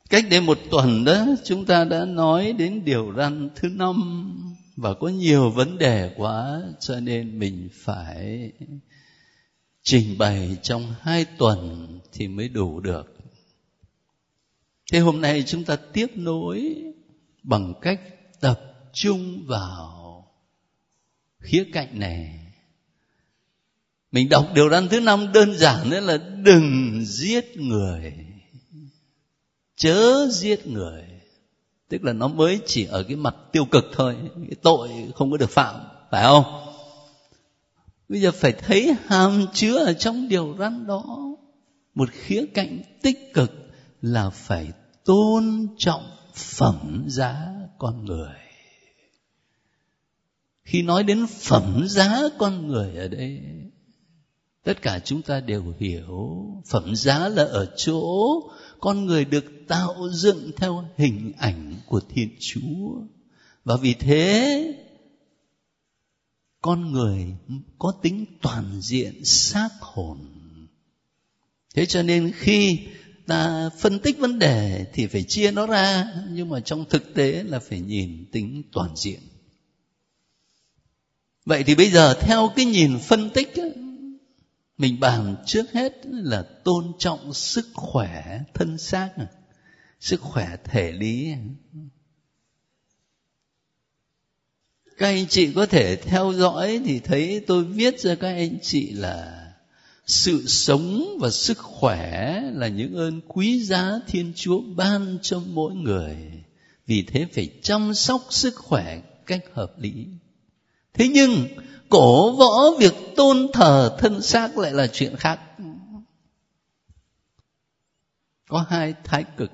Cách đây một tuần đó, chúng ta đã nói đến điều răn thứ 5 và có nhiều vấn đề quá, cho nên mình phải trình bày trong 2 tuần thì mới đủ được. Thế hôm nay chúng ta tiếp nối bằng cách tập trung vào khía cạnh này. Mình đọc điều răn thứ 5 đơn giản nữa là đừng giết người, chớ giết người. Tức là nó mới chỉ ở cái mặt tiêu cực thôi, cái tội không có được phạm, phải không? Bây giờ phải thấy hàm chứa ở trong điều răn đó một khía cạnh tích cực là phải tôn trọng phẩm giá con người. Khi nói đến phẩm giá con người ở đây, tất cả chúng ta đều hiểu phẩm giá là ở chỗ con người được tạo dựng theo hình ảnh của Thiên Chúa. Và vì thế con người có tính toàn diện xác hồn. Thế cho nên khi ta phân tích vấn đề thì phải chia nó ra, nhưng mà trong thực tế là phải nhìn tính toàn diện. Vậy thì bây giờ theo cái nhìn phân tích ấy, mình bàn trước hết là tôn trọng sức khỏe thân xác, sức khỏe thể lý. Các anh chị có thể theo dõi thì thấy tôi viết cho các anh chị là sự sống và sức khỏe là những ơn quý giá Thiên Chúa ban cho mỗi người. Vì thế phải chăm sóc sức khỏe cách hợp lý. Thế nhưng cổ võ việc tôn thờ thân xác lại là chuyện khác. Có hai thái cực.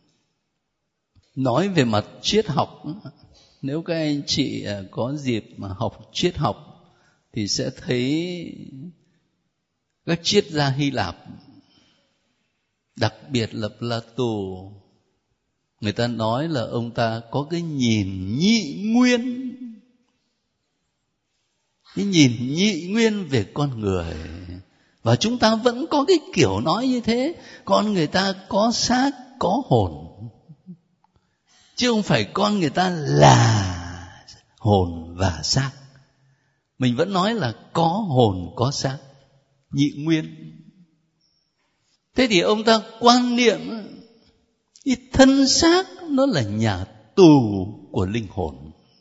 Nói về mặt triết học, nếu các anh chị có dịp mà học triết học thì sẽ thấy các triết gia Hy Lạp, đặc biệt là Plato, người ta nói là ông ta có cái nhìn nhị nguyên. Cái nhìn nhị nguyên về con người. Và chúng ta vẫn có cái kiểu nói như thế. Con người ta có xác, có hồn. Chứ không phải con người ta là hồn và xác. Mình vẫn nói là có hồn, có xác, nhị nguyên. Thế thì ông ta quan niệm cái thân xác nó là nhà tù của linh hồn.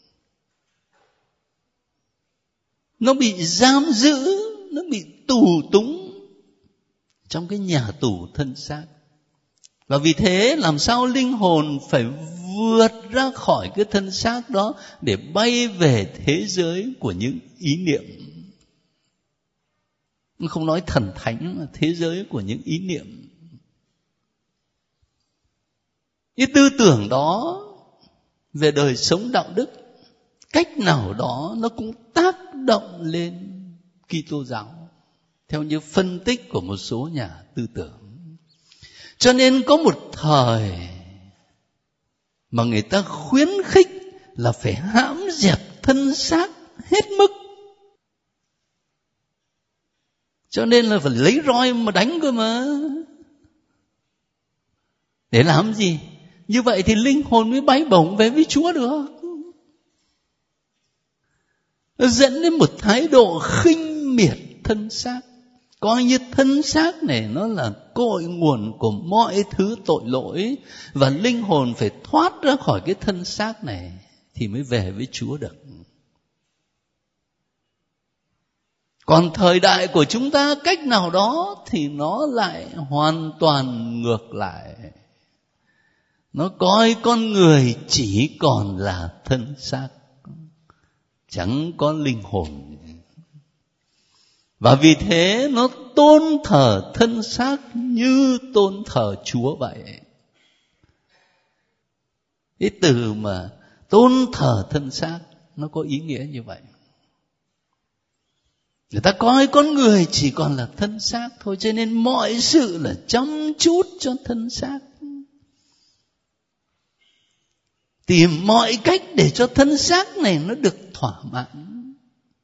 Nó bị giam giữ, nó bị tù túng trong cái nhà tù thân xác. Và vì thế làm sao linh hồn phải vượt ra khỏi cái thân xác đó để bay về thế giới của những ý niệm. Không nói thần thánh mà thế giới của những ý niệm. Cái tư tưởng đó về đời sống đạo đức cách nào đó nó cũng tác động lên Kitô giáo theo như phân tích của một số nhà tư tưởng. Cho nên có một thời mà người ta khuyến khích là phải hãm dẹp thân xác hết mức. Cho nên là phải lấy roi mà đánh cơ mà. Để làm gì? Như vậy thì linh hồn mới bay bổng về với Chúa được. Nó dẫn đến một thái độ khinh miệt thân xác. Coi như thân xác này nó là cội nguồn của mọi thứ tội lỗi. Và linh hồn phải thoát ra khỏi cái thân xác này thì mới về với Chúa được. Còn thời đại của chúng ta cách nào đó thì nó lại hoàn toàn ngược lại. Nó coi con người chỉ còn là thân xác, chẳng có linh hồn. Và vì thế nó tôn thờ thân xác như tôn thờ Chúa vậy. Cái từ mà tôn thờ thân xác nó có ý nghĩa như vậy. Người ta coi con người chỉ còn là thân xác thôi, cho nên mọi sự là chăm chút cho thân xác. Tìm mọi cách để cho thân xác này nó được thỏa mãn.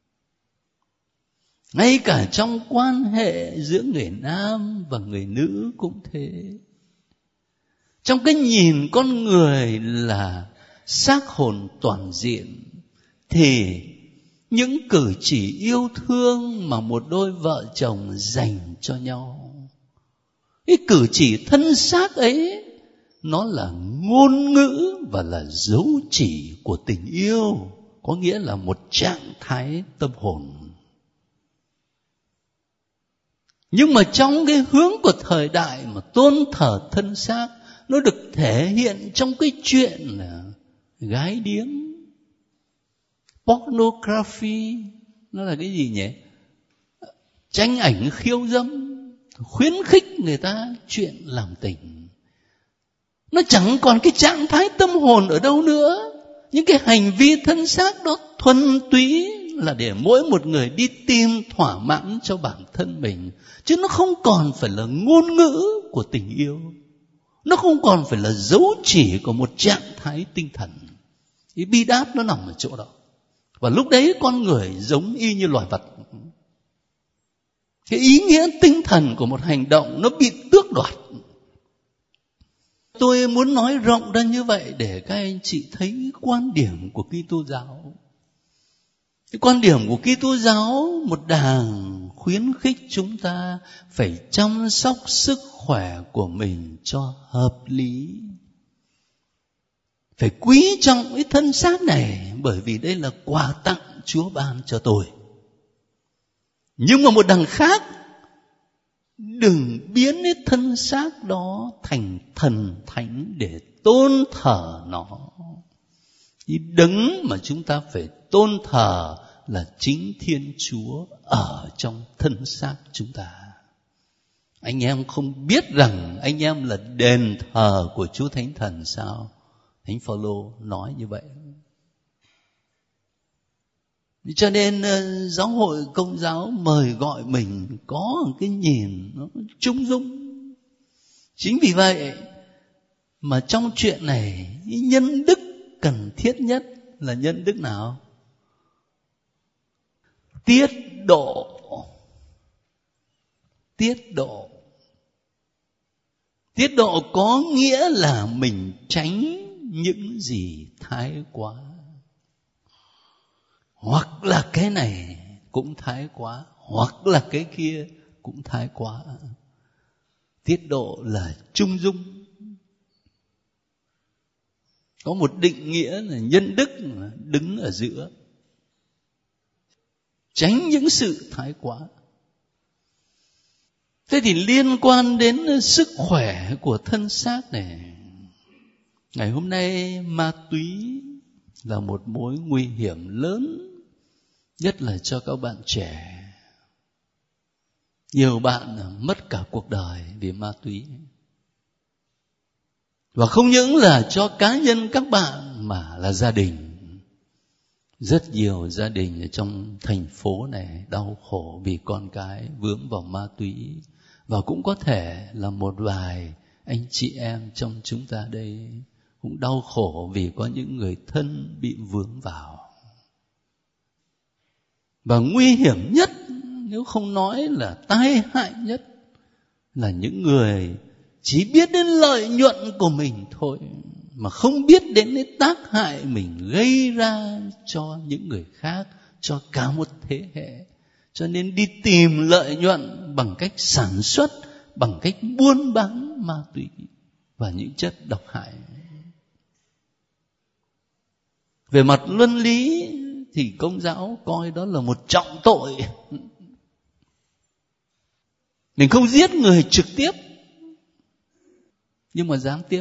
Ngay cả trong quan hệ giữa người nam và người nữ cũng thế. trong cái nhìn con người là xác hồn toàn diện, thì những cử chỉ yêu thương mà một đôi vợ chồng dành cho nhau, cái cử chỉ thân xác ấy, nó là ngôn ngữ và là dấu chỉ của tình yêu, có nghĩa là một trạng thái tâm hồn. Nhưng mà trong cái hướng của thời đại mà tôn thờ thân xác, nó được thể hiện trong cái chuyện là gái điếm, pornography, nó là cái gì nhỉ? Tranh ảnh khiêu dâm, khuyến khích người ta chuyện làm tình. Nó chẳng còn cái trạng thái tâm hồn ở đâu nữa. Những cái hành vi thân xác đó thuần túy là để mỗi một người đi tìm thỏa mãn cho bản thân mình, chứ nó không còn phải là ngôn ngữ của tình yêu, nó không còn phải là dấu chỉ của một trạng thái tinh thần. Cái bi đát nó nằm ở chỗ đó. Và lúc đấy con người giống y như loài vật. Cái ý nghĩa tinh thần của một hành động nó bị tước đoạt. Tôi muốn nói rộng ra như vậy để các anh chị thấy quan điểm của Kitô giáo. Cái quan điểm của Kitô giáo, một đảng khuyến khích chúng ta phải chăm sóc sức khỏe của mình cho hợp lý. Phải quý trọng cái thân xác này, bởi vì đây là quà tặng Chúa ban cho tôi. Nhưng mà một đằng khác, đừng biến cái thân xác đó thành thần thánh để tôn thờ nó. Cái đấng mà chúng ta phải tôn thờ là chính Thiên Chúa ở trong thân xác chúng ta. Anh em không biết rằng anh em là đền thờ của Chúa Thánh Thần sao? Thánh Phaolô nói như vậy. Cho nên giáo hội Công giáo mời gọi mình có một cái nhìn nó trung dung. Chính vì vậy mà trong chuyện này, nhân đức cần thiết nhất là nhân đức nào? Tiết độ. Tiết độ. Tiết độ có nghĩa là mình tránh những gì thái quá. Hoặc là cái này cũng thái quá, hoặc là cái kia cũng thái quá. Tiết độ là trung dung. Có một định nghĩa là nhân đức đứng ở giữa, tránh những sự thái quá. Thế thì liên quan đến sức khỏe của thân xác này, ngày hôm nay ma túy là một mối nguy hiểm lớn, nhất là cho các bạn trẻ. Nhiều bạn mất cả cuộc đời vì ma túy. Và không những là cho cá nhân các bạn mà là gia đình. Rất nhiều gia đình ở trong thành phố này đau khổ vì con cái vướng vào ma túy. Và cũng có thể là một vài anh chị em trong chúng ta đây cũng đau khổ vì có những người thân bị vướng vào. Và nguy hiểm nhất, nếu không nói là tai hại nhất, là những người chỉ biết đến lợi nhuận của mình thôi, mà không biết đến cái tác hại mình gây ra cho những người khác, cho cả một thế hệ. Cho nên đi tìm lợi nhuận bằng cách sản xuất, bằng cách buôn bán ma túy và những chất độc hại. Về mặt luân lý thì Công giáo coi đó là một trọng tội. Mình không giết người trực tiếp, nhưng mà gián tiếp,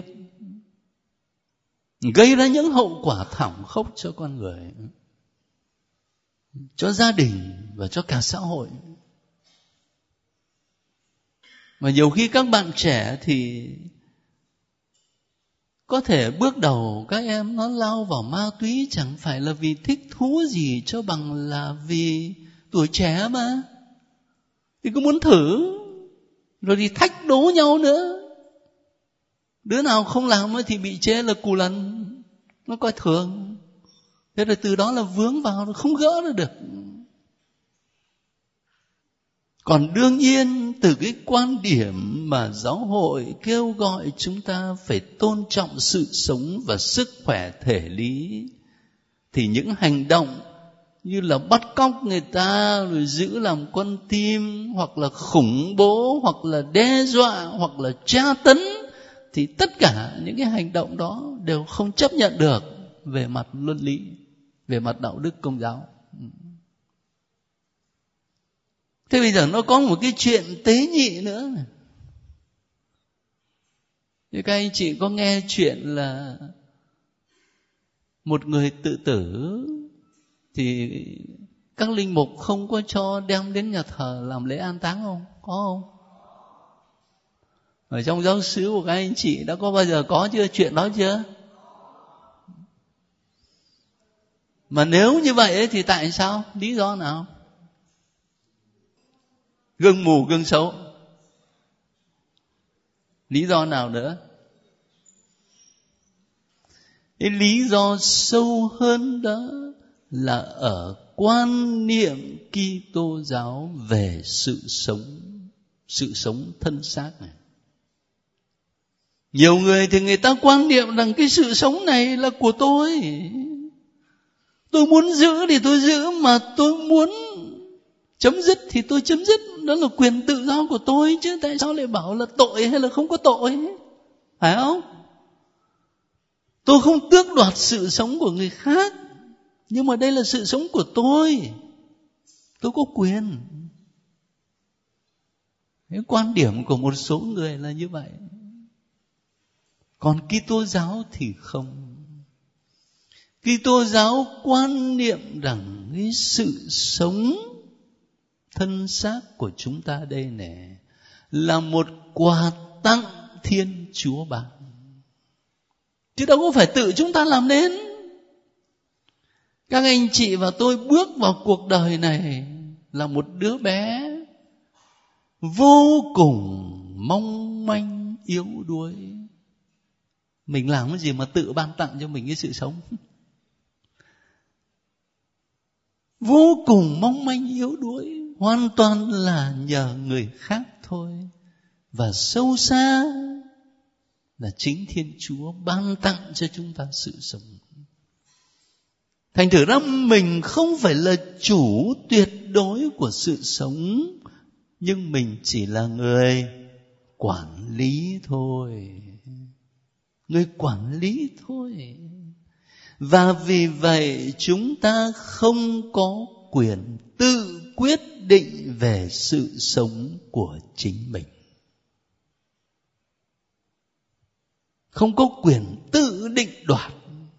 gây ra những hậu quả thảm khốc cho con người, cho gia đình và cho cả xã hội. Mà nhiều khi các bạn trẻ thì có thể bước đầu các em nó lao vào ma túy chẳng phải là vì thích thú gì cho bằng là vì tuổi trẻ mà. Thì cứ muốn thử, rồi thì thách đố nhau nữa. Đứa nào không làm thì bị chê là cù lần, nó coi thường. Thế rồi từ đó là vướng vào, không gỡ ra được. Còn đương nhiên từ cái quan điểm mà giáo hội kêu gọi chúng ta phải tôn trọng sự sống và sức khỏe thể lý, thì những hành động như là bắt cóc người ta rồi giữ làm con tin, hoặc là khủng bố, hoặc là đe dọa, hoặc là tra tấn, thì tất cả những cái hành động đó đều không chấp nhận được về mặt luân lý, về mặt đạo đức Công giáo. Thế bây giờ nó có một cái chuyện tế nhị nữa. Thì các anh chị có nghe chuyện là một người tự tử thì các linh mục không có cho đem đến nhà thờ làm lễ an táng không? Có không? Ở trong giáo xứ của các anh chị đã có bao giờ có chưa? Chuyện đó chưa? Mà nếu như vậy ấy, thì tại sao? Lý do nào? Gương mù gương xấu. Lý do nào nữa? Cái lý do sâu hơn đó là ở quan niệm Kitô giáo về sự sống thân xác này. Nhiều người thì người ta quan niệm rằng cái sự sống này là của tôi muốn giữ thì tôi giữ, mà tôi muốn chấm dứt thì tôi chấm dứt, đó là quyền tự do của tôi, chứ tại sao lại bảo là tội hay là không có tội, phải không? Tôi không tước đoạt sự sống của người khác, nhưng mà đây là sự sống của tôi có quyền. Cái quan điểm của một số người là như vậy. Còn Kitô giáo thì không. Kitô giáo quan niệm rằng cái sự sống thân xác của chúng ta đây này là một quà tặng Thiên Chúa ban, chứ đâu có phải tự chúng ta làm nên. Các anh chị và tôi bước vào cuộc đời này là một đứa bé vô cùng mong manh yếu đuối. Mình làm cái gì mà tự ban tặng cho mình cái sự sống? Vô cùng mong manh yếu đuối, hoàn toàn là nhờ người khác thôi. Và sâu xa là chính Thiên Chúa ban tặng cho chúng ta sự sống. Thành thử ra mình không phải là chủ tuyệt đối của sự sống, nhưng mình chỉ là người quản lý thôi. Người quản lý thôi. Và vì vậy chúng ta không có quyền tự quyết định về sự sống của chính mình. Không có quyền tự định đoạt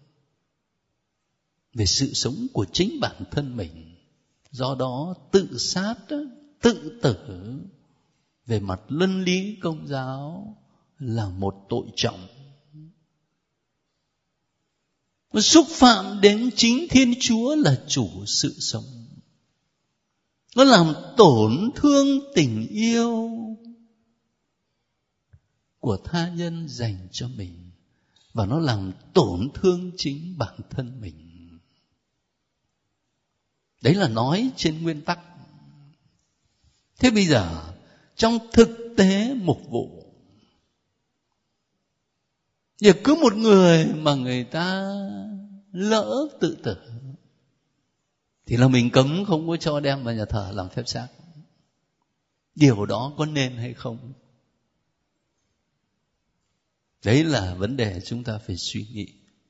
về sự sống của chính bản thân mình. Do đó tự sát, tự tử về mặt luân lý Công giáo là một tội trọng. Nó xúc phạm đến chính Thiên Chúa là chủ sự sống. Nó làm tổn thương tình yêu của tha nhân dành cho mình, và nó làm tổn thương chính bản thân mình. Đấy là nói trên nguyên tắc. Thế bây giờ trong thực tế mục vụ, giờ cứ một người mà người ta lỡ tự tử thì là mình cấm không có cho đem vào nhà thờ làm phép xác. Điều đó có nên hay không? Đấy là vấn đề chúng ta phải suy nghĩ.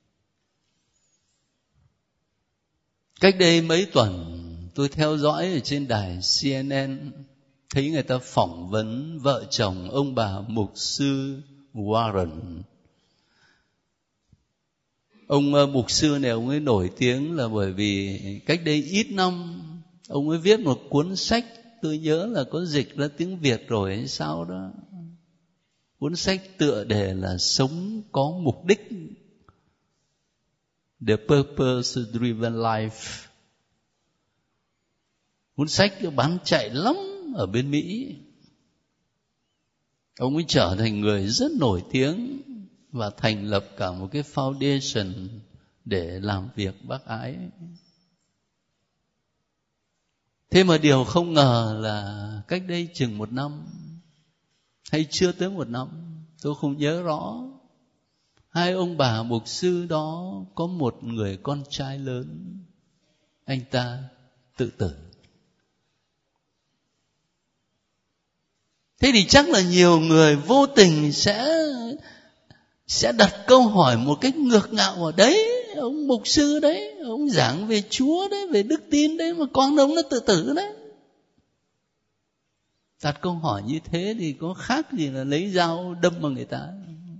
Cách đây mấy tuần tôi theo dõi ở trên đài CNN, thấy người ta phỏng vấn vợ chồng ông bà mục sư Warren. Ông mục sư này, ông ấy nổi tiếng là bởi vì cách đây ít năm ông ấy viết một cuốn sách, tôi nhớ là có dịch ra tiếng Việt rồi hay sao đó. Cuốn sách tựa đề là Sống có mục đích, The Purpose Driven Life. Cuốn sách bán chạy lắm ở bên Mỹ. Ông ấy trở thành người rất nổi tiếng và thành lập cả một cái foundation để làm việc bác ái. Thế mà điều không ngờ là cách đây chừng 1 năm, hay chưa tới 1 năm, tôi không nhớ rõ, 2 ông bà mục sư đó có một người con trai lớn, anh ta tự tử. Thế thì chắc là nhiều người vô tình sẽ đặt câu hỏi một cách ngược ngạo ở đấy, ông mục sư đấy, ông giảng về Chúa đấy, về đức tin đấy, mà con ông nó tự tử đấy. Đặt câu hỏi như thế thì có khác gì là lấy dao đâm vào người ta.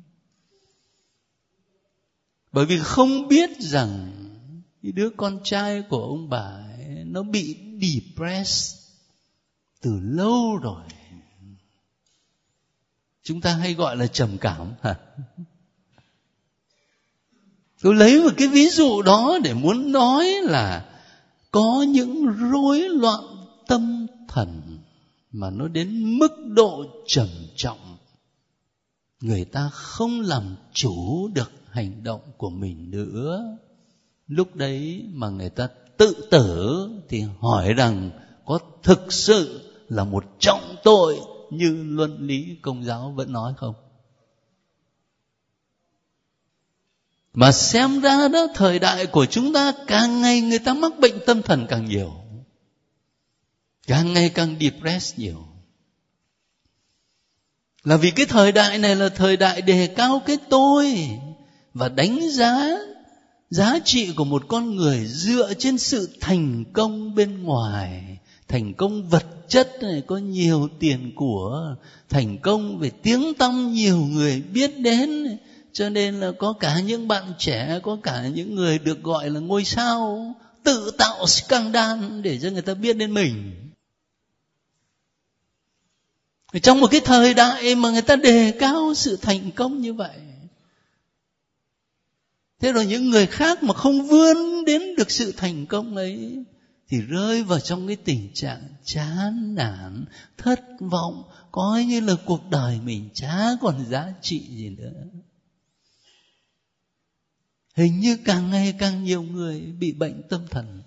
Bởi vì không biết rằng cái đứa con trai của ông bà ấy, nó bị depressed từ lâu rồi. Chúng ta hay gọi là trầm cảm hả? Tôi lấy một cái ví dụ đó để muốn nói là có những rối loạn tâm thần mà nó đến mức độ trầm trọng, người ta không làm chủ được hành động của mình nữa. Lúc đấy mà người ta tự tử thì hỏi rằng có thực sự là một trọng tội như luân lý Công giáo vẫn nói không? Mà xem ra đó, thời đại của chúng ta càng ngày người ta mắc bệnh tâm thần càng nhiều, càng ngày càng depressed nhiều. Là vì cái thời đại này là thời đại đề cao cái tôi và đánh giá trị của một con người dựa trên sự thành công bên ngoài, thành công vật chất này, có nhiều tiền của, thành công về tiếng tăm nhiều người biết đến. Cho nên là có cả những bạn trẻ, có cả những người được gọi là ngôi sao tự tạo scandal để cho người ta biết đến mình. Trong một cái thời đại mà người ta đề cao sự thành công như vậy, thế rồi những người khác mà không vươn đến được sự thành công ấy thì rơi vào trong cái tình trạng chán nản, thất vọng, coi như là cuộc đời mình chả còn giá trị gì nữa. Hình như càng ngày càng nhiều người bị bệnh tâm thần.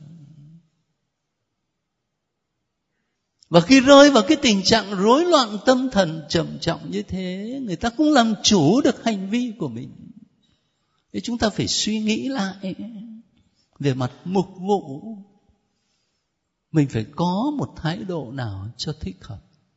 Và khi rơi vào cái tình trạng rối loạn tâm thần trầm trọng như thế, người ta cũng làm chủ được hành vi của mình. Thế chúng ta phải suy nghĩ lại về mặt mục vụ, mình phải có một thái độ nào cho thích hợp.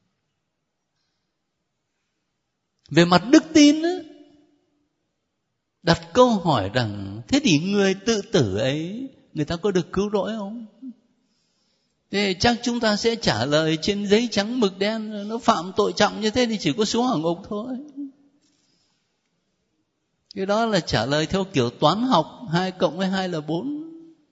Về mặt đức tin á, đặt câu hỏi rằng thế thì người tự tử ấy, người ta có được cứu rỗi không? Thế chắc chúng ta sẽ trả lời trên giấy trắng mực đen, nó phạm tội trọng như thế thì chỉ có xuống hỏa ngục thôi. Cái đó là trả lời theo kiểu toán học, 2 cộng với 2 là 4.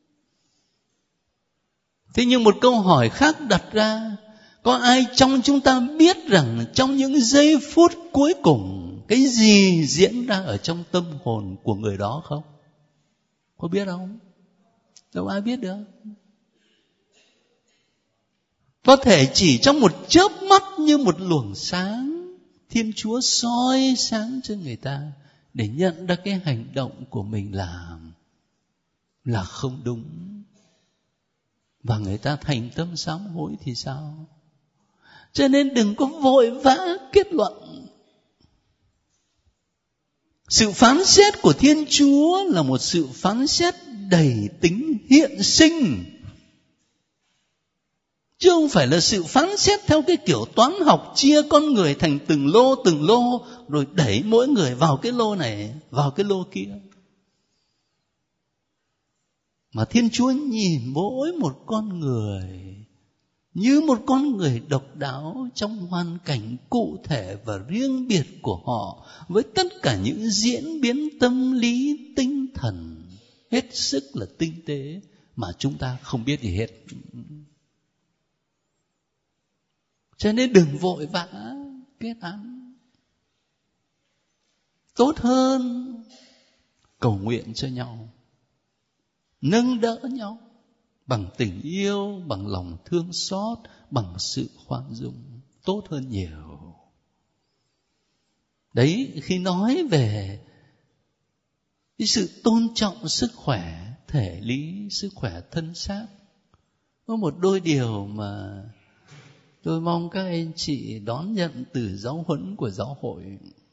Thế nhưng một câu hỏi khác đặt ra, có ai trong chúng ta biết rằng trong những giây phút cuối cùng cái gì diễn ra ở trong tâm hồn của người đó không? Có biết không? Đâu ai biết được. Có thể chỉ trong một chớp mắt như một luồng sáng, Thiên Chúa soi sáng cho người ta để nhận ra cái hành động của mình làm là không đúng, và người ta thành tâm sám hối thì sao? Cho nên đừng có vội vã kết luận. Sự phán xét của Thiên Chúa là một sự phán xét đầy tính hiện sinh, chứ không phải là sự phán xét theo cái kiểu toán học, chia con người thành từng lô rồi đẩy mỗi người vào cái lô này, vào cái lô kia. Mà Thiên Chúa nhìn mỗi một con người như một con người độc đáo trong hoàn cảnh cụ thể và riêng biệt của họ, với tất cả những diễn biến tâm lý tinh thần hết sức là tinh tế mà chúng ta không biết gì hết. Cho nên đừng vội vã kết án. Tốt hơn cầu nguyện cho nhau, nâng đỡ nhau bằng tình yêu, bằng lòng thương xót, bằng sự khoan dung, tốt hơn nhiều. Đấy, khi nói về cái sự tôn trọng sức khỏe thể lý, sức khỏe thân xác, Có một đôi điều mà tôi mong các anh chị đón nhận từ giáo huấn của giáo hội.